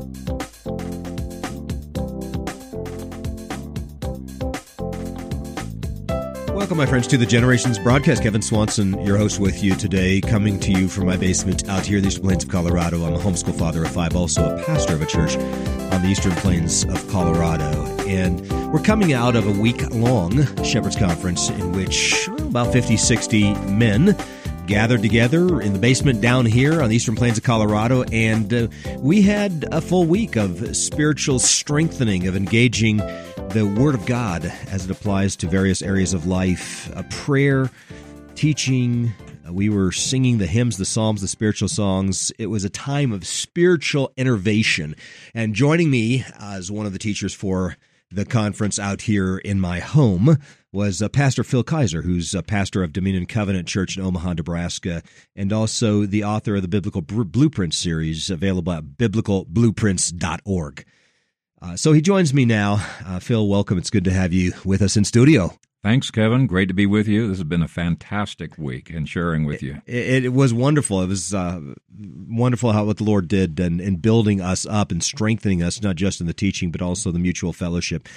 Welcome, my friends, to the Generations broadcast. Kevin Swanson, your host, with you today, coming to you from my basement out here in the Eastern Plains of Colorado. I'm a homeschool father of five, also a pastor of a church on the Eastern Plains of Colorado. And we're coming out of a week-long Shepherd's Conference in which about 50, 60 men gathered together in the basement down here on the Eastern Plains of Colorado, and we had a full week of spiritual strengthening, of engaging the Word of God as it applies to various areas of life, prayer, teaching. We were singing the hymns, the psalms, the spiritual songs. It was a time of spiritual innovation. And joining me as one of the teachers for the conference out here in my home was Pastor Phil Kaiser, who's a pastor of Dominion Covenant Church in Omaha, Nebraska, and also the author of the Biblical Blueprints series, available at biblicalblueprints.org. So he joins me now. Phil, welcome. It's good to have you with us in studio. Thanks, Kevin. Great to be with you. This has been a fantastic week and sharing with you. It was wonderful. It was wonderful what the Lord did in building us up and strengthening us, not just in the teaching, but also the mutual fellowship.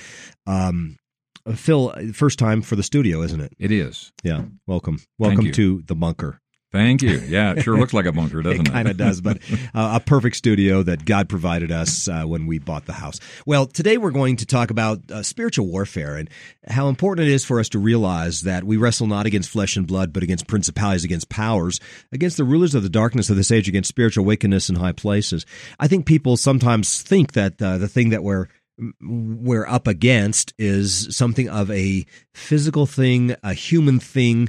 Phil, first time for the studio, isn't it? It is. Yeah. Welcome. Welcome to the bunker. Thank you. Yeah, it sure looks like a bunker, doesn't it? It kind of does, but a perfect studio that God provided us when we bought the house. Well, today we're going to talk about spiritual warfare and how important it is for us to realize that we wrestle not against flesh and blood, but against principalities, against powers, against the rulers of the darkness of this age, against spiritual wickedness in high places. I think people sometimes think that the thing that we're up against is something of a physical thing, a human thing,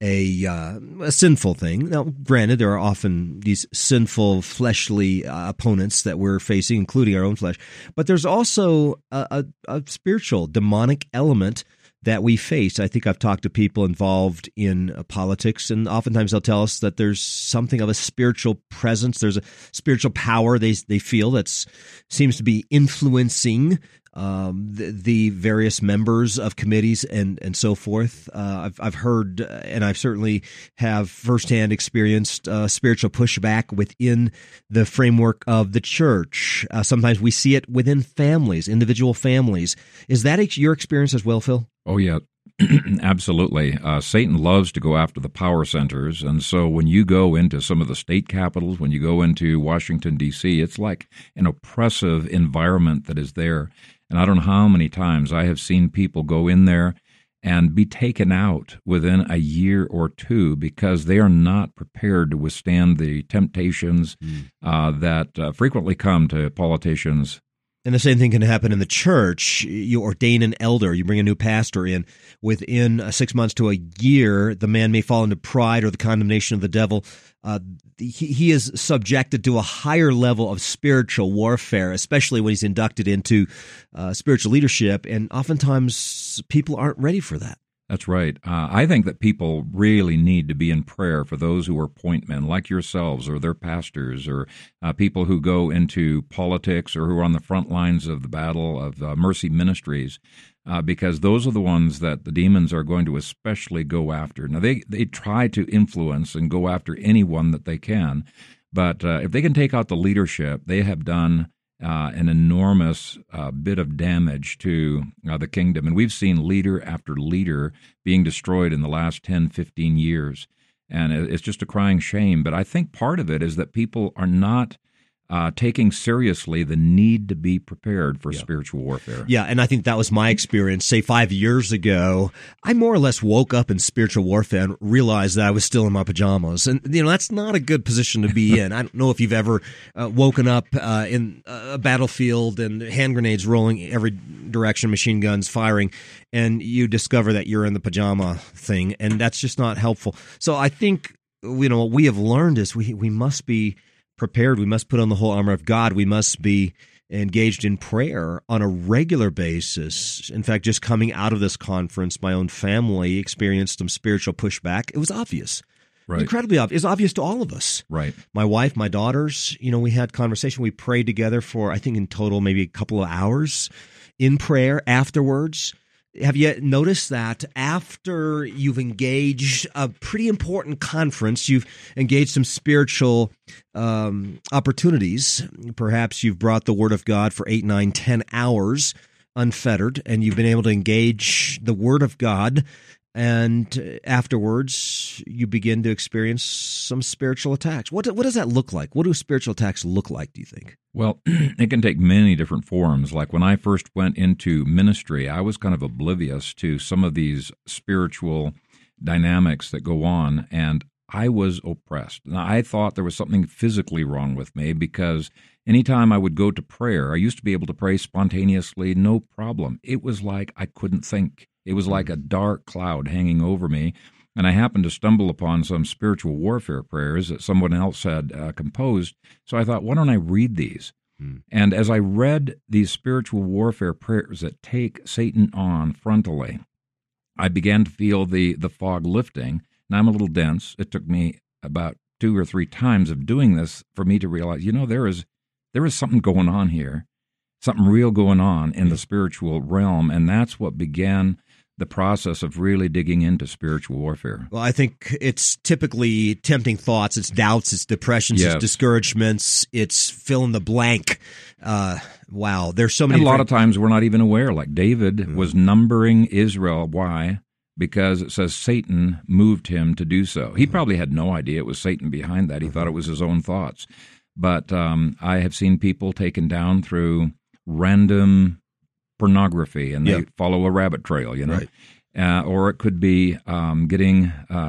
a sinful thing. Now, granted, there are often these sinful, fleshly opponents that we're facing, including our own flesh, but there's also a spiritual, demonic element that we face. I think I've talked to people involved in politics, and oftentimes they'll tell us that there's something of a spiritual presence. There's a spiritual power they feel that seems to be influencing the various members of committees and so forth. I've heard, and I've certainly have firsthand experienced spiritual pushback within the framework of the church. Sometimes we see it within families, individual families. Is that your experience as well, Phil? Oh, yeah. Absolutely. Satan loves to go after the power centers, and so when you go into some of the state capitals, when you go into Washington, D.C., it's like an oppressive environment that is there. And I don't know how many times I have seen people go in there and be taken out within a year or two because they are not prepared to withstand the temptations that frequently come to politicians. And the same thing can happen in the church. You ordain an elder, you bring a new pastor in. Within 6 months to a year, the man may fall into pride or the condemnation of the devil. He is subjected to a higher level of spiritual warfare, especially when he's inducted into spiritual leadership. And oftentimes, people aren't ready for that. That's right. I think that people really need to be in prayer for those who are point men like yourselves or their pastors or people who go into politics or who are on the front lines of the battle of mercy ministries, because those are the ones that the demons are going to especially go after. Now, they try to influence and go after anyone that they can, but if they can take out the leadership, they have done an enormous bit of damage to the kingdom. And we've seen leader after leader being destroyed in the last 10, 15 years. And it's just a crying shame. But I think part of it is that people are not taking seriously the need to be prepared for spiritual warfare. Yeah, and I think that was my experience. Say 5 years ago, I more or less woke up in spiritual warfare and realized that I was still in my pajamas. And, that's not a good position to be in. I don't know if you've ever woken up in a battlefield and hand grenades rolling every direction, machine guns firing, and you discover that you're in the pajama thing, and that's just not helpful. So I think, what we have learned is we must be prepared. We must put on the whole armor of God. We must be engaged in prayer on a regular basis. In fact, just coming out of this conference, my own family experienced some spiritual pushback. It was obvious. Right. Incredibly obvious. It's obvious to all of us. Right. My wife, my daughters, we had conversation. We prayed together for, I think in total, maybe a couple of hours in prayer afterwards. have you noticed that after you've engaged a pretty important conference, you've engaged some spiritual opportunities, perhaps you've brought the Word of God for 8, 9, 10 hours unfettered, and you've been able to engage the Word of God, and afterwards you begin to experience some spiritual attacks. What does that look like? What do spiritual attacks look like, do you think? Well, it can take many different forms. Like when I first went into ministry, I was kind of oblivious to some of these spiritual dynamics that go on, and I was oppressed. Now, I thought there was something physically wrong with me because anytime I would go to prayer, I used to be able to pray spontaneously, no problem. It was like I couldn't think. It was like a dark cloud hanging over me, and I happened to stumble upon some spiritual warfare prayers that someone else had composed, so I thought, why don't I read these? And as I read these spiritual warfare prayers that take Satan on frontally, I began to feel the fog lifting. Now, I'm a little dense. It took me about 2 or 3 times of doing this for me to realize, there is something going on here, something real going on in the spiritual realm, and that's what began the process of really digging into spiritual warfare. Well, I think it's typically tempting thoughts, it's doubts, it's depressions, Yes. it's discouragements, it's fill in the blank. Wow, there's so many. And a lot of times we're not even aware. Like David was numbering Israel. Why? Because it says Satan moved him to do so. He probably had no idea it was Satan behind that. He thought it was his own thoughts. But I have seen people taken down through random pornography, and they follow a rabbit trail, Right. Or it could be getting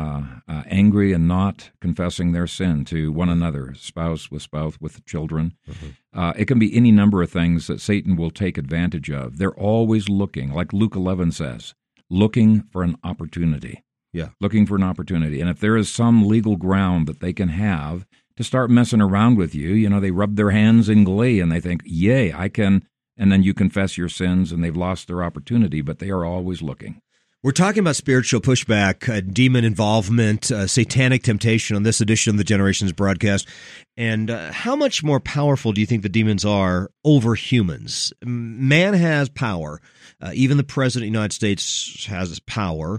angry and not confessing their sin to one another, spouse, with children. It can be any number of things that Satan will take advantage of. They're always looking, like Luke 11 says, looking for an opportunity. Yeah. Looking for an opportunity. And if there is some legal ground that they can have to start messing around with you, they rub their hands in glee and they think, yay, I can. And then you confess your sins, and they've lost their opportunity, but they are always looking. We're talking about spiritual pushback, demon involvement, satanic temptation on this edition of the Generations broadcast. And how much more powerful do you think the demons are over humans? Man has power. Even the President of the United States has power.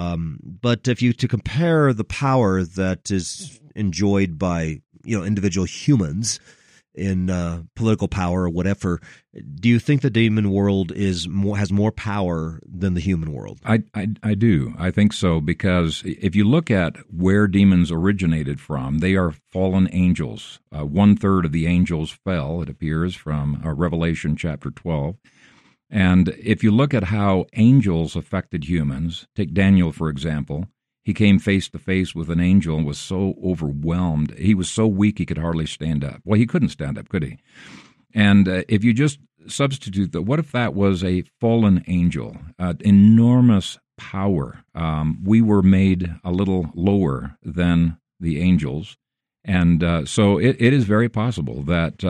But if you to compare the power that is enjoyed by individual humans in political power or whatever, do you think the demon world has more power than the human world? I do. I think so, because if you look at where demons originated from, they are fallen angels. 1/3 of the angels fell, it appears, from Revelation chapter 12. And if you look at how angels affected humans, take Daniel, for example. He came face to face with an angel and was so overwhelmed. He was so weak he could hardly stand up. Well, he couldn't stand up, could he? And if you just substitute that, what if that was a fallen angel? Enormous power. We were made a little lower than the angels. And so it is very possible that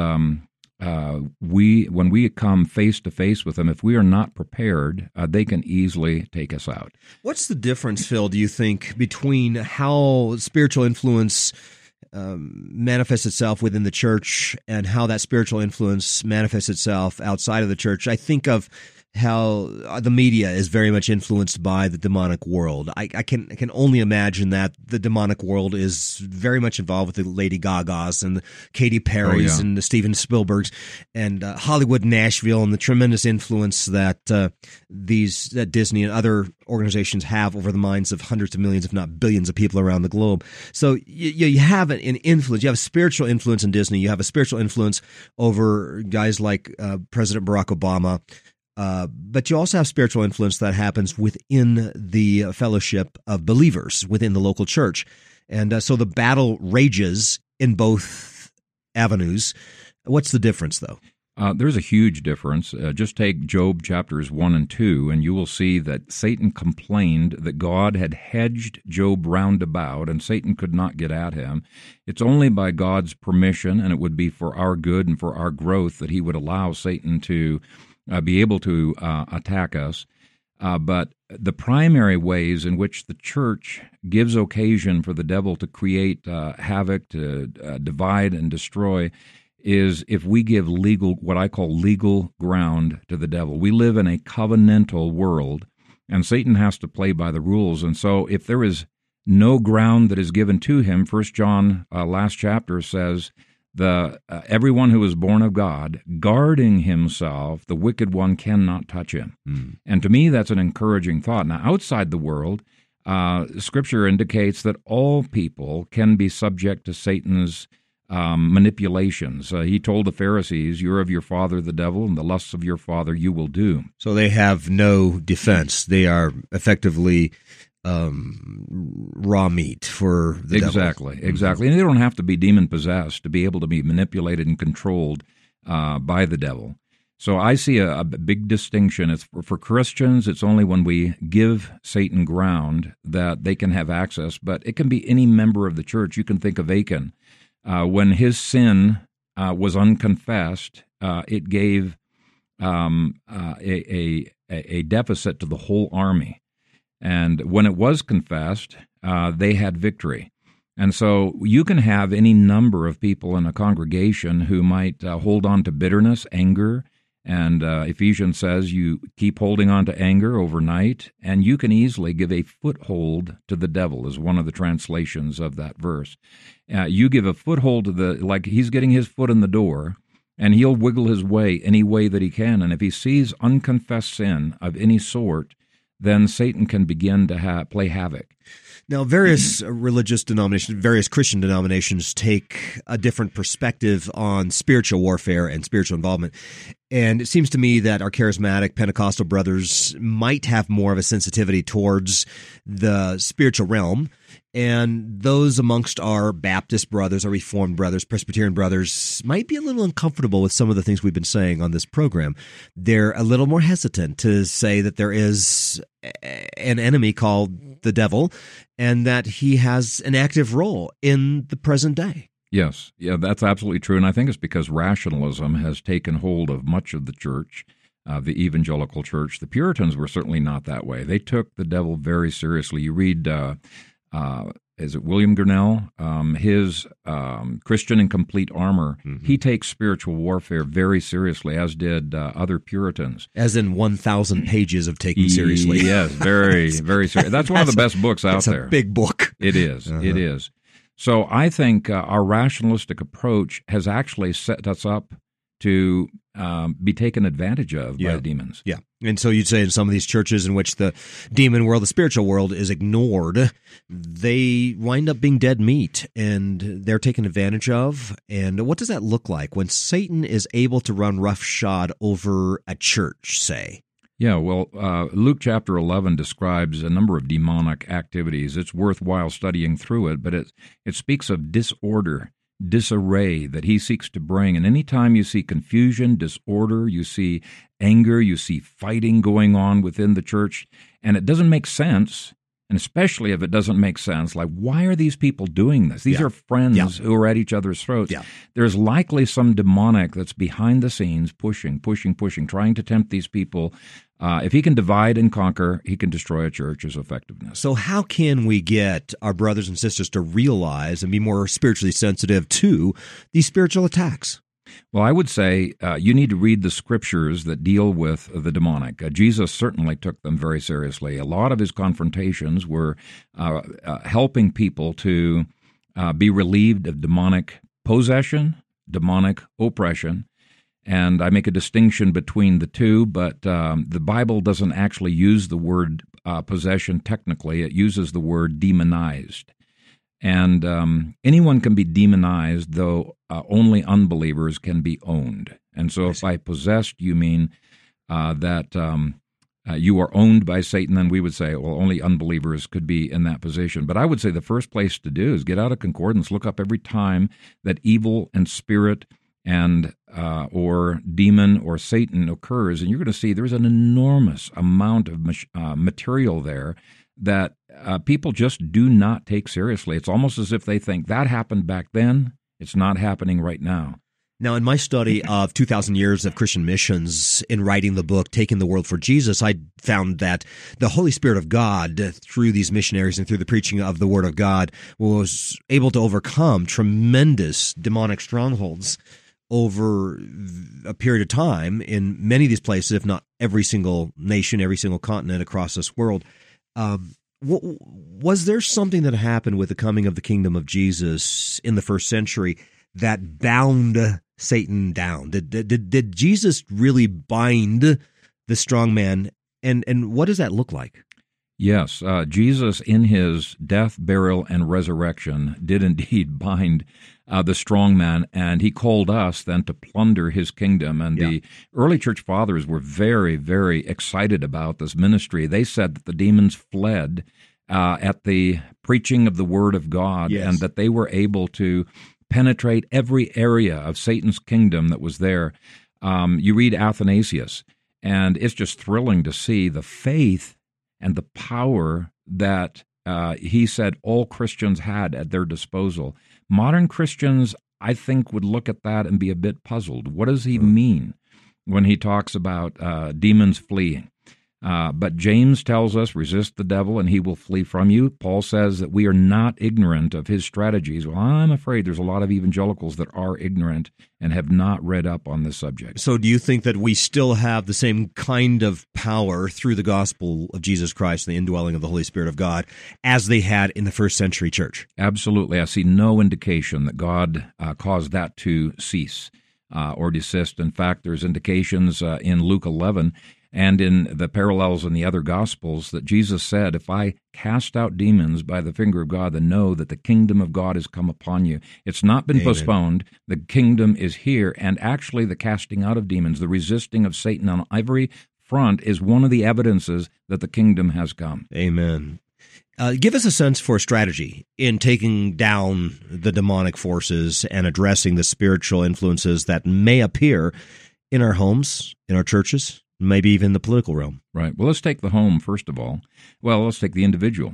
when we come face to face with them, if we are not prepared, they can easily take us out. What's the difference, Phil, do you think, between how spiritual influence manifests itself within the church and how that spiritual influence manifests itself outside of the church? I think of how the media is very much influenced by the demonic world. I can only imagine that the demonic world is very much involved with the Lady Gagas and the Katy Perrys and the Steven Spielbergs and Hollywood Nashville, and the tremendous influence that that Disney and other organizations have over the minds of hundreds of millions, if not billions, of people around the globe. So you have an influence. You have a spiritual influence in Disney. You have a spiritual influence over guys like President Barack Obama. But you also have spiritual influence that happens within the fellowship of believers within the local church. And so the battle rages in both avenues. What's the difference, though? There's a huge difference. Just take Job chapters 1 and 2, and you will see that Satan complained that God had hedged Job round about, and Satan could not get at him. It's only by God's permission, and it would be for our good and for our growth, that he would allow Satan to be able to attack us. But the primary ways in which the church gives occasion for the devil to create havoc, to divide and destroy, is if we give what I call legal ground to the devil. We live in a covenantal world, and Satan has to play by the rules. And so if there is no ground that is given to him, 1 John last chapter says, everyone who is born of God, guarding himself, the wicked one cannot touch him. And to me, that's an encouraging thought. Now, outside the world, Scripture indicates that all people can be subject to Satan's manipulations. He told the Pharisees, "You're of your father the devil, and the lusts of your father you will do." So they have no defense. They are effectively raw meat for the devil. Exactly. And they don't have to be demon-possessed to be able to be manipulated and controlled by the devil. So I see a big distinction. It's for Christians, it's only when we give Satan ground that they can have access, but it can be any member of the church. You can think of Achan. When his sin was unconfessed, it gave a deficit to the whole army. And when it was confessed, they had victory. And so you can have any number of people in a congregation who might hold on to bitterness, anger, and Ephesians says you keep holding on to anger overnight, and you can easily give a foothold to the devil, is one of the translations of that verse. You give a foothold to like he's getting his foot in the door, and he'll wiggle his way any way that he can. And if he sees unconfessed sin of any sort, then Satan can begin to play havoc. Now, various religious denominations, various Christian denominations take a different perspective on spiritual warfare and spiritual involvement. And it seems to me that our charismatic Pentecostal brothers might have more of a sensitivity towards the spiritual realm. And those amongst our Baptist brothers, our Reformed brothers, Presbyterian brothers might be a little uncomfortable with some of the things we've been saying on this program. They're a little more hesitant to say that there is an enemy called the devil and that he has an active role in the present day. Yes, that's absolutely true. And I think it's because rationalism has taken hold of much of the church, the evangelical church. The Puritans were certainly not that way. They took the devil very seriously. You read, is it William Gurnall? His Christian in Complete Armor. Mm-hmm. He takes spiritual warfare very seriously, as did other Puritans. As in 1,000 pages of taking seriously. Yes, very, very serious. That's one of the best books out there. It's a big book. It is. Uh-huh. It is. So I think our rationalistic approach has actually set us up to be taken advantage of by the demons. Yeah. And so you'd say in some of these churches in which the demon world, the spiritual world, is ignored, they wind up being dead meat, and they're taken advantage of. And what does that look like when Satan is able to run roughshod over a church, say? Yeah, well, Luke chapter 11 describes a number of demonic activities. It's worthwhile studying through it, but it speaks of disorder, disarray that he seeks to bring. And anytime you see confusion, disorder, you see anger, you see fighting going on within the church, and it doesn't make sense, and especially if it doesn't make sense, like, why are these people doing this? These are friends who are at each other's throats. Yeah. There's likely some demonic that's behind the scenes, pushing, trying to tempt these people. If he can divide and conquer, he can destroy a church's effectiveness. So how can we get our brothers and sisters to realize and be more spiritually sensitive to these spiritual attacks? Well, I would say you need to read the scriptures that deal with the demonic. Jesus certainly took them very seriously. A lot of his confrontations were helping people to be relieved of demonic possession, demonic oppression. And I make a distinction between the two, but the Bible doesn't actually use the word possession technically. It uses the word demonized. And anyone can be demonized, though only unbelievers can be owned. And so if by possessed you mean that you are owned by Satan, then we would say, well, only unbelievers could be in that position. But I would say the first place to do is get out a concordance, look up every time that evil and spirit and or demon or Satan occurs, and you're going to see there's an enormous amount of material there that people just do not take seriously. It's almost as if they think that happened back then. It's not happening right now. Now, in my study of 2,000 years of Christian missions, in writing the book, Taking the World for Jesus, I found that the Holy Spirit of God, through these missionaries and through the preaching of the Word of God, was able to overcome tremendous demonic strongholds over a period of time in many of these places, if not every single nation, every single continent across this world. Was there something that happened with the coming of the kingdom of Jesus in the first century that bound Satan down? Did Jesus really bind the strong man? And what does that look like? Yes, Jesus in his death, burial, and resurrection did indeed bind the strong man, and he called us then to plunder his kingdom. And the early church fathers were very, very excited about this ministry. They said that the demons fled at the preaching of the word of God, and that they were able to penetrate every area of Satan's kingdom that was there. You read Athanasius, and it's just thrilling to see the faith and the power that he said all Christians had at their disposal. Modern Christians, I think, would look at that and be a bit puzzled. What does he mean when he talks about demons fleeing? But James tells us, resist the devil and he will flee from you. Paul says that we are not ignorant of his strategies. Well, I'm afraid there's a lot of evangelicals that are ignorant and have not read up on this subject. So do you think that we still have the same kind of power through the gospel of Jesus Christ and the indwelling of the Holy Spirit of God as they had in the first century church? Absolutely. I see no indication that God caused that to cease or desist. In fact, there's indications in Luke 11 and in the parallels in the other Gospels that Jesus said, if I cast out demons by the finger of God, then know that the kingdom of God has come upon you. It's not been postponed. The kingdom is here. And actually the casting out of demons, the resisting of Satan on every front is one of the evidences that the kingdom has come. Amen. Give us a sense for strategy in taking down the demonic forces and addressing the spiritual influences that may appear in our homes, in our churches, maybe even the political realm. Right. Well, let's take the home, first of all. Well, let's take the individual.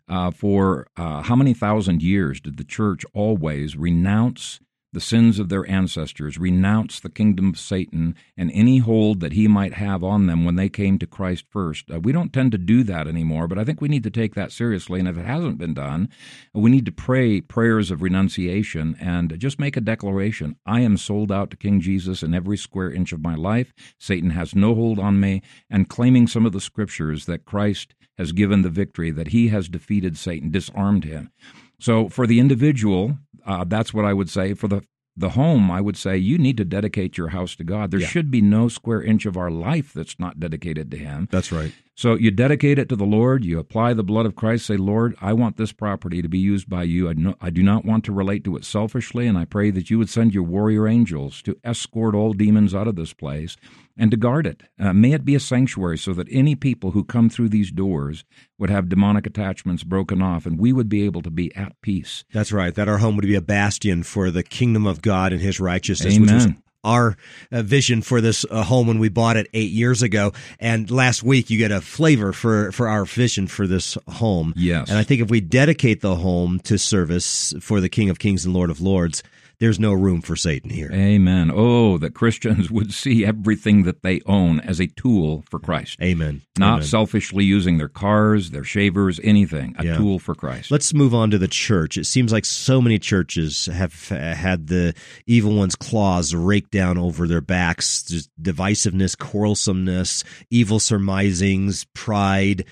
For how many thousand years did the church always renounce the sins of their ancestors, renounce the kingdom of Satan and any hold that he might have on them when they came to Christ first? We don't tend to do that anymore, but I think we need to take that seriously. And if it hasn't been done, we need to pray prayers of renunciation and just make a declaration. I am sold out to King Jesus in every square inch of my life. Satan has no hold on me, and claiming some of the scriptures that Christ has given the victory, that he has defeated Satan, disarmed him. So for the individual, that's what I would say. For the home, I would say you need to dedicate your house to God. There should be no square inch of our life that's not dedicated to him. That's right. So you dedicate it to the Lord. You apply the blood of Christ. Say, Lord, I want this property to be used by you. I do not want to relate to it selfishly, and I pray that you would send your warrior angels to escort all demons out of this place and to guard it. May it be a sanctuary so that any people who come through these doors would have demonic attachments broken off, and we would be able to be at peace. That's right, that our home would be a bastion for the kingdom of God and his righteousness, Amen. Which was our vision for this home when we bought it 8 years ago. And last week, you get a flavor for our vision for this home. Yes. And I think if we dedicate the home to service for the King of Kings and Lord of Lords, there's no room for Satan here. Amen. Oh, that Christians would see everything that they own as a tool for Christ. Amen. Not Amen. Selfishly using their cars, their shavers, anything. A tool for Christ. Let's move on to the church. It seems like so many churches have had the evil one's claws raked down over their backs. Just divisiveness, quarrelsomeness, evil surmisings, pride,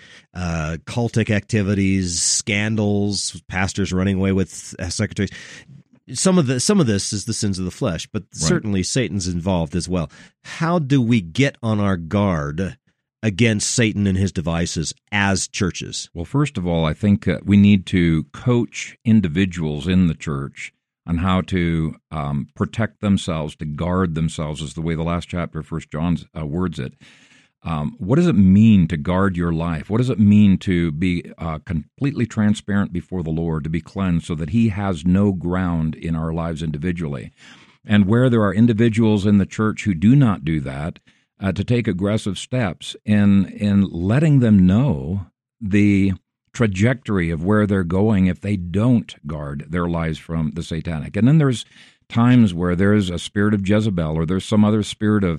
cultic activities, scandals, pastors running away with secretaries. Some of this is the sins of the flesh, but certainly Satan's involved as well. How do we get on our guard against Satan and his devices as churches? Well, first of all, I think we need to coach individuals in the church on how to protect themselves, to guard themselves, is the way the last chapter of 1 John words it. What does it mean to guard your life? What does it mean to be completely transparent before the Lord, to be cleansed so that he has no ground in our lives individually? And where there are individuals in the church who do not do that, to take aggressive steps in letting them know the trajectory of where they're going if they don't guard their lives from the satanic. And then there's times where there's a spirit of Jezebel or there's some other spirit of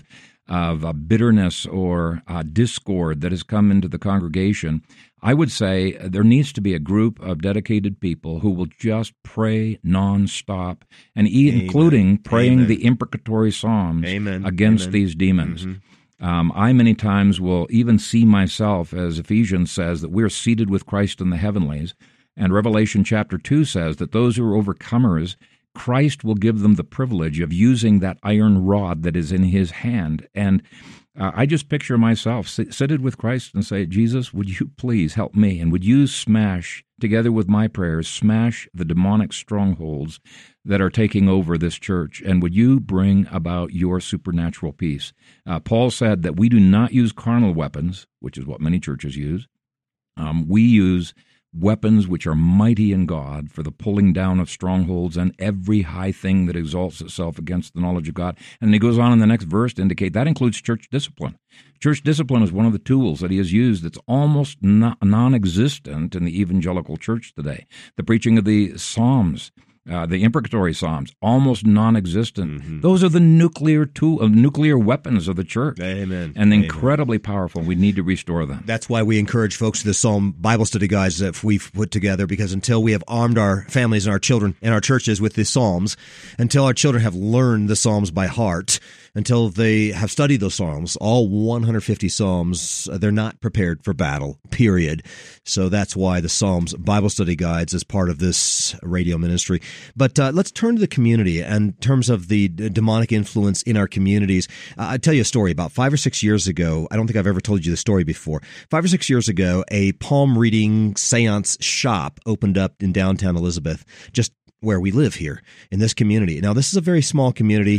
of bitterness or discord that has come into the congregation, I would say there needs to be a group of dedicated people who will just pray nonstop, and including praying the imprecatory psalms against these demons. I many times will even see myself, as Ephesians says, that we're seated with Christ in the heavenlies, and Revelation chapter 2 says that those who are overcomers, Christ will give them the privilege of using that iron rod that is in his hand. And I just picture myself seated with Christ and say, Jesus, would you please help me? And would you smash, together with my prayers, smash the demonic strongholds that are taking over this church? And would you bring about your supernatural peace? Paul said that we do not use carnal weapons, which is what many churches use. We use weapons which are mighty in God for the pulling down of strongholds and every high thing that exalts itself against the knowledge of God. And he goes on in the next verse to indicate that includes church discipline. Church discipline is one of the tools that he has used that's almost non-existent in the evangelical church today. The preaching of the Psalms, the imprecatory Psalms, almost non-existent. Those are the nuclear weapons of the church. Amen. And incredibly powerful. We need to restore them. That's why we encourage folks to the Psalm Bible study guides that we've put together, because until we have armed our families and our children and our churches with the Psalms, until our children have learned the Psalms by heart, until they have studied those Psalms, all 150 Psalms, they're not prepared for battle, period. So that's why the Psalms Bible study guides is part of this radio ministry. But let's turn to the community in terms of the demonic influence in our communities. I'll tell you a story. About 5 or 6 years ago, I don't think I've ever told you the story before. 5 or 6 years ago, a palm reading seance shop opened up in downtown Elizabeth, just where we live here in this community. Now, this is a very small community,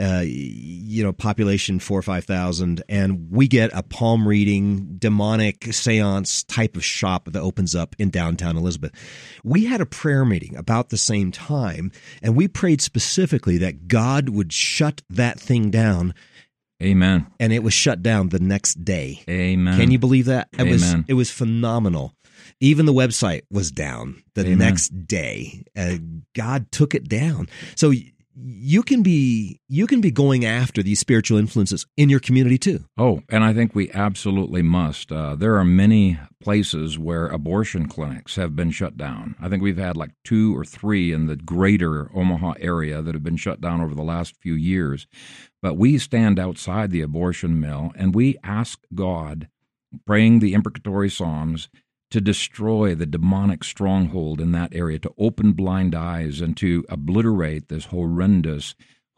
population 4,000 or 5,000, and we get a palm reading, demonic seance type of shop that opens up in downtown Elizabeth. We had a prayer meeting about the same time, and we prayed specifically that God would shut that thing down. Amen. And it was shut down the next day. Amen. Can you believe that? Amen. It was phenomenal. Even the website was down the Amen. next day. God took it down. So you can be going after these spiritual influences in your community too. Oh, and I think we absolutely must. There are many places where abortion clinics have been shut down. I think we've had like 2 or 3 in the greater Omaha area that have been shut down over the last few years. But we stand outside the abortion mill and we ask God, praying the imprecatory Psalms, to destroy the demonic stronghold in that area, to open blind eyes and to obliterate this horrendous,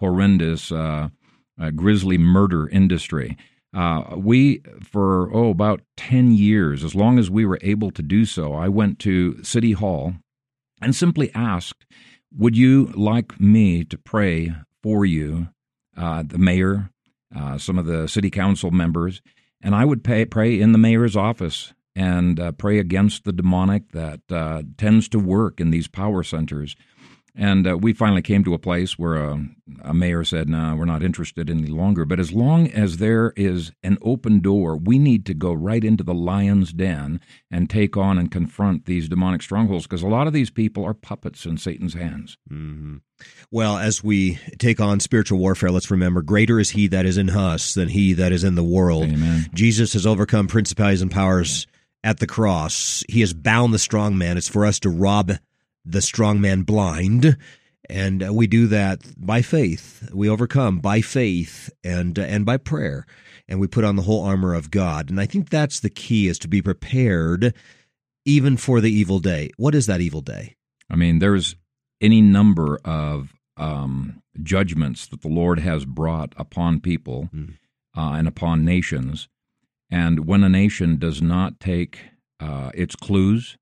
grisly murder industry. We, for about 10 years, as long as we were able to do so, I went to City Hall and simply asked, would you like me to pray for you, the mayor, some of the city council members, and I would pray in the mayor's office and pray against the demonic that tends to work in these power centers. And we finally came to a place where a mayor said, no, we're not interested any longer. But as long as there is an open door, we need to go right into the lion's den and take on and confront these demonic strongholds, because a lot of these people are puppets in Satan's hands. Mm-hmm. Well, as we take on spiritual warfare, let's remember, greater is he that is in us than he that is in the world. Amen. Jesus has overcome principalities and powers at the cross. He has bound the strong man. It's for us to rob the strong man blind, and we do that by faith. We overcome by faith and by prayer, and we put on the whole armor of God. And I think that's the key, is to be prepared even for the evil day. What is that evil day? I mean, there's any number of judgments that the Lord has brought upon people and upon nations. And when a nation does not take its clues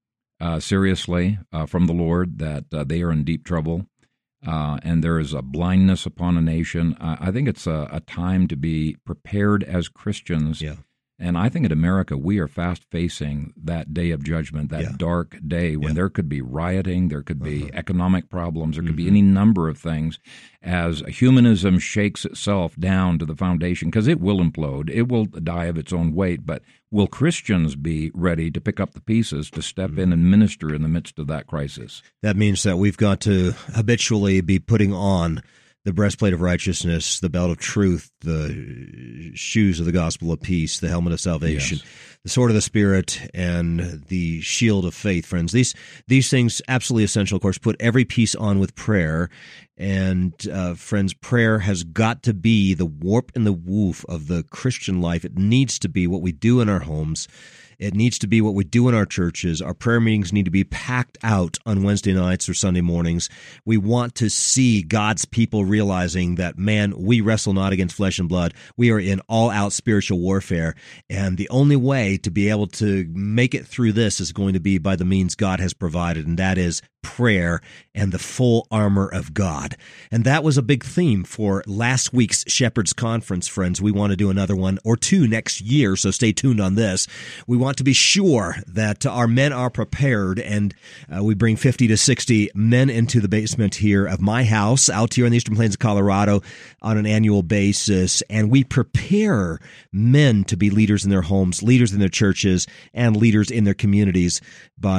seriously from the Lord, that they are in deep trouble, and there is a blindness upon a nation, I think it's a time to be prepared as Christians. Yeah. And I think in America, we are fast facing that day of judgment, that dark day when there could be rioting, there could be economic problems, there could be any number of things, as humanism shakes itself down to the foundation, because it will implode, it will die of its own weight. But will Christians be ready to pick up the pieces to step in and minister in the midst of that crisis? That means that we've got to habitually be putting on the breastplate of righteousness, the belt of truth, the shoes of the gospel of peace, the helmet of salvation, the sword of the Spirit, and the shield of faith, friends. These things, absolutely essential, of course. Put every piece on with prayer. And friends, prayer has got to be the warp and the woof of the Christian life. It needs to be what we do in our homes. It needs to be what we do in our churches. Our prayer meetings need to be packed out on Wednesday nights or Sunday mornings. We want to see God's people realizing that, man, we wrestle not against flesh and blood. We are in all-out spiritual warfare, and the only way to be able to make it through this is going to be by the means God has provided, and that is prayer and the full armor of God. And that was a big theme for last week's Shepherds Conference, friends. We want to do another one or two next year, so stay tuned on this. We want to be sure that our men are prepared, and we bring 50 to 60 men into the basement here of my house out here in the Eastern Plains of Colorado on an annual basis, and we prepare men to be leaders in their homes, leaders in their churches, and leaders in their communities by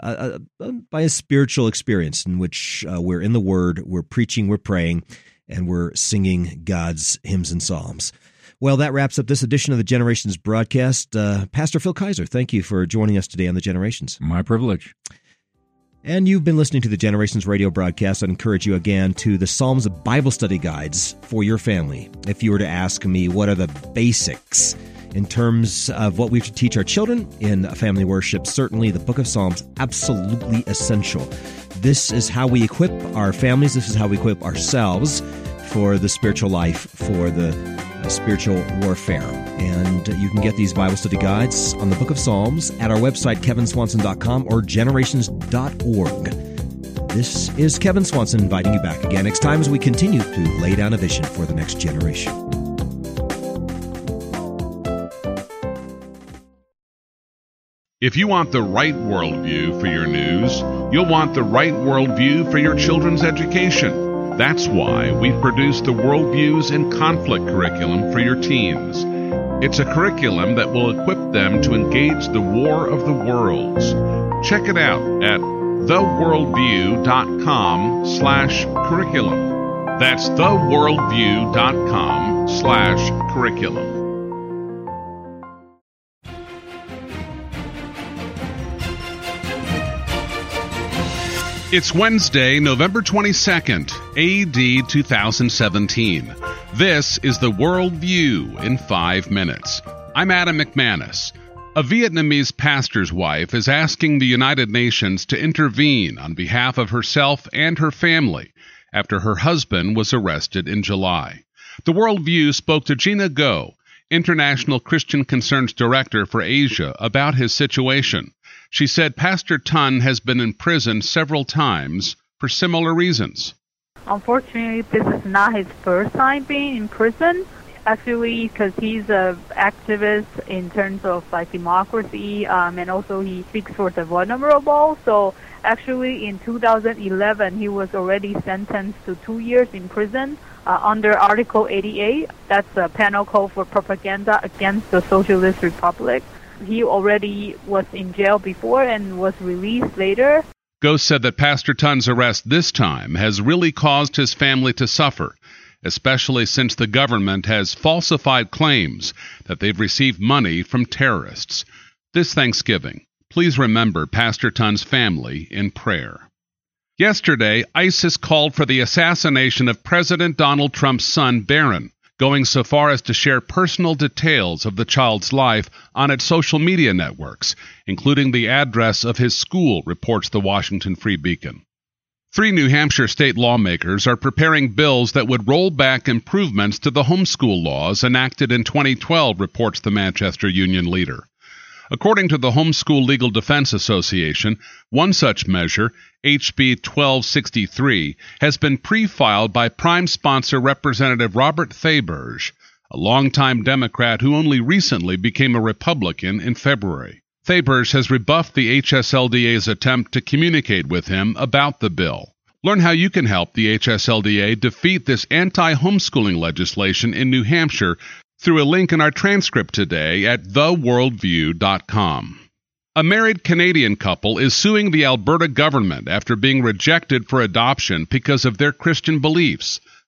a spiritual experience in which we're in the Word, we're preaching, we're praying, and we're singing God's hymns and psalms. Well, that wraps up this edition of the Generations broadcast. Pastor Phil Kaiser, thank you for joining us today on the Generations. My privilege. And you've been listening to the Generations radio broadcast. I'd encourage you again to the Psalms Bible study guides for your family. If you were to ask me what are the basics in terms of what we should teach our children in family worship, certainly the book of Psalms, absolutely essential. This is how we equip our families. This is how we equip ourselves for the spiritual life, for the spiritual warfare. And you can get these Bible study guides on the book of Psalms at our website, kevinswanson.com or generations.org. This is Kevin Swanson inviting you back again next time as we continue to lay down a vision for the next generation. If you want the right worldview for your news, you'll want the right worldview for your children's education. That's why we produce the Worldviews in Conflict curriculum for your teens. It's a curriculum that will equip them to engage the war of the worlds. Check it out at theworldview.com/curriculum. That's theworldview.com/curriculum. It's Wednesday, November 22nd, AD 2017. This is the World View in 5 minutes. I'm Adam McManus. A Vietnamese pastor's wife is asking the United Nations to intervene on behalf of herself and her family after her husband was arrested in July. The World View spoke to Gina Go, International Christian Concerns Director for Asia, about his situation. She said Pastor Ton has been in prison several times for similar reasons. Unfortunately, this is not his first time being in prison. Actually, because he's an activist in terms of democracy, and also he speaks for the vulnerable. So actually, in 2011, he was already sentenced to 2 years in prison under Article 88. That's a penal code for propaganda against the Socialist Republic. He already was in jail before and was released later. Go said that Pastor Tun's arrest this time has really caused his family to suffer, especially since the government has falsified claims that they've received money from terrorists. This Thanksgiving, please remember Pastor Tun's family in prayer. Yesterday, ISIS called for the assassination of President Donald Trump's son, Barron, going so far as to share personal details of the child's life on its social media networks, including the address of his school, reports the Washington Free Beacon. 3 New Hampshire state lawmakers are preparing bills that would roll back improvements to the homeschool laws enacted in 2012, reports the Manchester Union Leader. According to the Homeschool Legal Defense Association, one such measure, HB 1263, has been pre-filed by prime sponsor Representative Robert Theberge, a longtime Democrat who only recently became a Republican in February. Theberge has rebuffed the HSLDA's attempt to communicate with him about the bill. Learn how you can help the HSLDA defeat this anti-homeschooling legislation in New Hampshire through a link in our transcript today at theworldview.com. A married Canadian couple is suing the Alberta government after being rejected for adoption because of their Christian beliefs.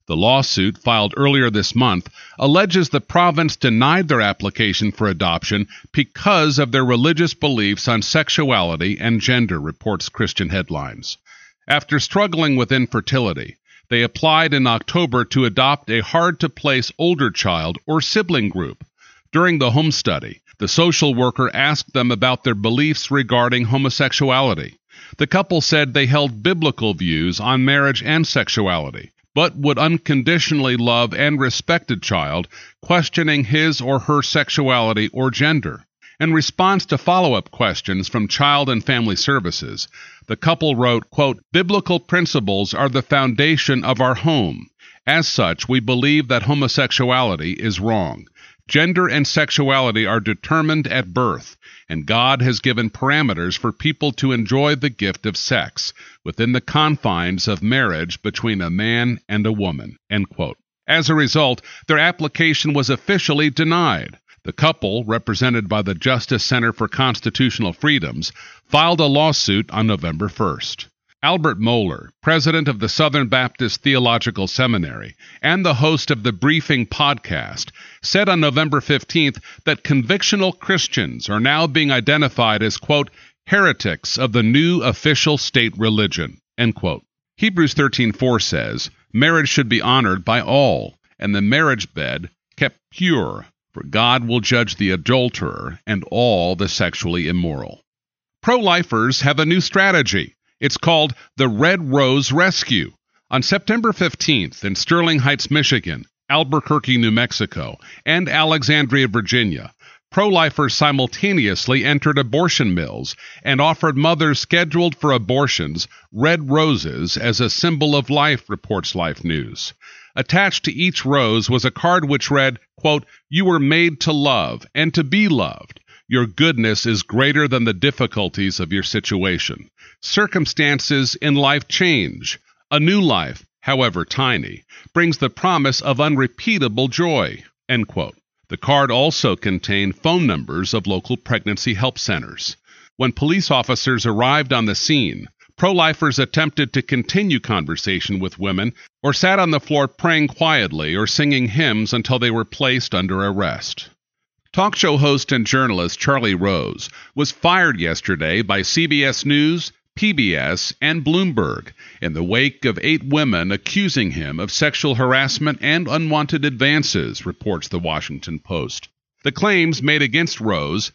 The lawsuit, filed earlier this month, alleges the province denied their application for adoption because of their religious beliefs on sexuality and gender, reports Christian Headlines. After struggling with infertility, they applied in October to adopt a hard-to-place older child or sibling group. During the home study, the social worker asked them about their beliefs regarding homosexuality. The couple said they held biblical views on marriage and sexuality, but would unconditionally love and respect a child, questioning his or her sexuality or gender. In response to follow-up questions from Child and Family Services, the couple wrote, quote, "Biblical principles are the foundation of our home. As such, we believe that homosexuality is wrong. Gender and sexuality are determined at birth, and God has given parameters for people to enjoy the gift of sex within the confines of marriage between a man and a woman." End quote. As a result, their application was officially denied. The couple, represented by the Justice Center for Constitutional Freedoms, filed a lawsuit on November 1st. Albert Mohler, president of the Southern Baptist Theological Seminary and the host of the Briefing podcast, said on November 15th that convictional Christians are now being identified as, quote, heretics of the new official state religion, end quote. Hebrews 13:4 says, marriage should be honored by all, and the marriage bed kept pure, for God will judge the adulterer and all the sexually immoral. Pro-lifers have a new strategy. It's called the Red Rose Rescue. On September 15th in Sterling Heights, Michigan, Albuquerque, New Mexico, and Alexandria, Virginia, pro-lifers simultaneously entered abortion mills and offered mothers scheduled for abortions red roses as a symbol of life, reports Life News. Attached to each rose was a card which read, quote, "You were made to love and to be loved. Your goodness is greater than the difficulties of your situation. Circumstances in life change. A new life, however tiny, brings the promise of unrepeatable joy." End quote. The card also contained phone numbers of local pregnancy help centers. When police officers arrived on the scene, pro-lifers attempted to continue conversation with women or sat on the floor praying quietly or singing hymns until they were placed under arrest. Talk show host and journalist Charlie Rose was fired yesterday by CBS News, PBS, and Bloomberg in the wake of 8 women accusing him of sexual harassment and unwanted advances, reports The Washington Post. The claims made against Rose,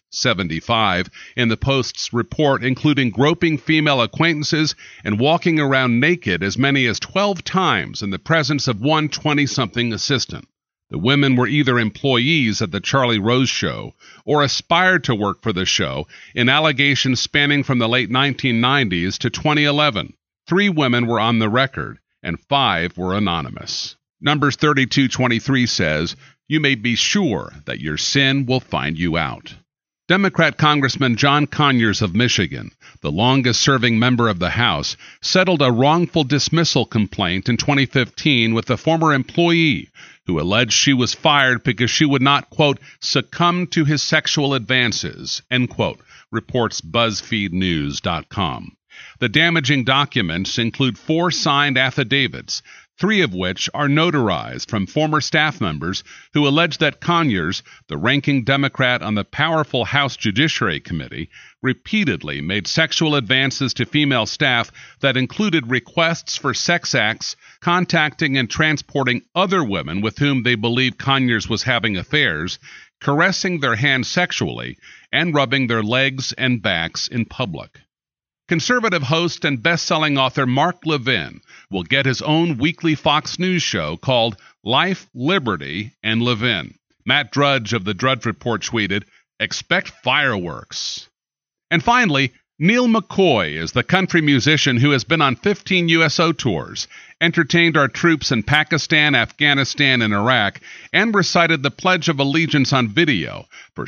75, in the Post's report including groping female acquaintances and walking around naked as many as 12 times in the presence of one 20-something assistant. The women were either employees at the Charlie Rose Show or aspired to work for the show in allegations spanning from the late 1990s to 2011. 3 women were on the record, and 5 were anonymous. Numbers 32:23 says, "You may be sure that your sin will find you out." Democrat Congressman John Conyers of Michigan, the longest-serving member of the House, settled a wrongful dismissal complaint in 2015 with a former employee who alleged she was fired because she would not, quote, succumb to his sexual advances, end quote, reports BuzzFeedNews.com. The damaging documents include 4 signed affidavits, 3 of which are notarized from former staff members who allege that Conyers, the ranking Democrat on the powerful House Judiciary Committee, repeatedly made sexual advances to female staff that included requests for sex acts, contacting and transporting other women with whom they believed Conyers was having affairs, caressing their hands sexually, and rubbing their legs and backs in public. Conservative host and best-selling author Mark Levin will get his own weekly Fox News show called Life, Liberty, and Levin. Matt Drudge of the Drudge Report tweeted, "Expect fireworks." And finally, Neil McCoy is the country musician who has been on 15 USO tours, entertained our troops in Pakistan, Afghanistan, and Iraq, and recited the Pledge of Allegiance on video for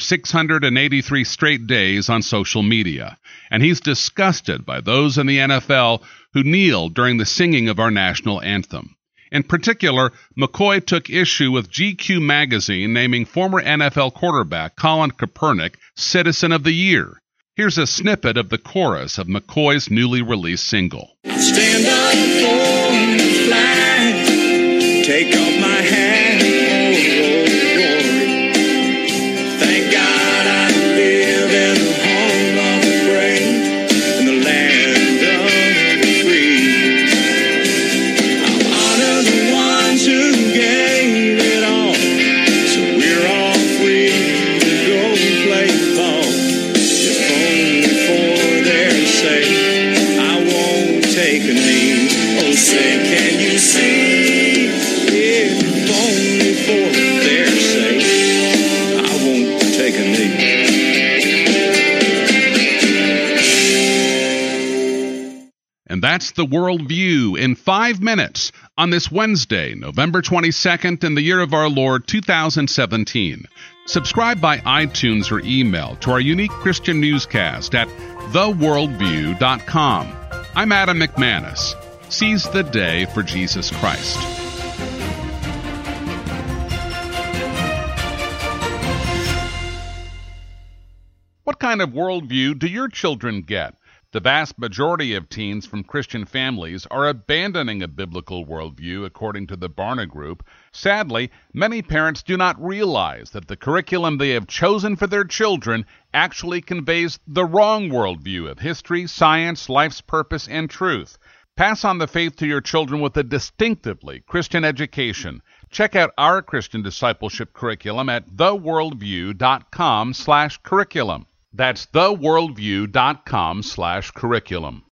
683 straight days on social media. And he's disgusted by those in the NFL who kneel during the singing of our national anthem. In particular, McCoy took issue with GQ magazine naming former NFL quarterback Colin Kaepernick Citizen of the Year. Here's a snippet of the chorus of McCoy's newly released single. Stand up for the flag, That's The Worldview in 5 minutes on this Wednesday, November 22nd, in the year of our Lord 2017. Subscribe by iTunes or email to our unique Christian newscast at theworldview.com. I'm Adam McManus. Seize the day for Jesus Christ. What kind of worldview do your children get? The vast majority of teens from Christian families are abandoning a biblical worldview, according to the Barna Group. Sadly, many parents do not realize that the curriculum they have chosen for their children actually conveys the wrong worldview of history, science, life's purpose, and truth. Pass on the faith to your children with a distinctively Christian education. Check out our Christian discipleship curriculum at theworldview.com/curriculum. That's theworldview.com/curriculum.